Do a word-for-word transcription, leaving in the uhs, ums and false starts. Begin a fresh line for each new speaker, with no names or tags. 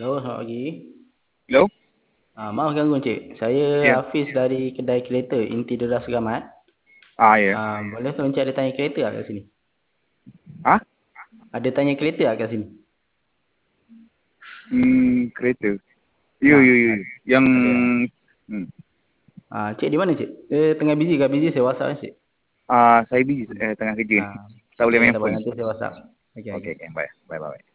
Hello, selamat pagi.
Hello?
Ah, maaf ganggu Encik. Saya
Ya.
Hafiz dari kedai kereta Inti Deras Selamat.
Ah, ya.
Ah, boleh tu Encik ada tanya kereta tak kat sini?
Ah?
Ada tanya kereta tak kat sini?
Hmm, kereta. Ya,
Nah,
ya, ya. Yang...
ada ya.
Hmm.
Ah, Cik di mana Cik? Eh, tengah busy ke? Busy saya WhatsApp Encik.
Ah, saya busy eh, tengah kerja ni.
Ah,
Tak boleh
okey,
main
tak apa
phone.
nanti saya WhatsApp. Okey, okey.
Okey, okay. Bye. Bye, bye.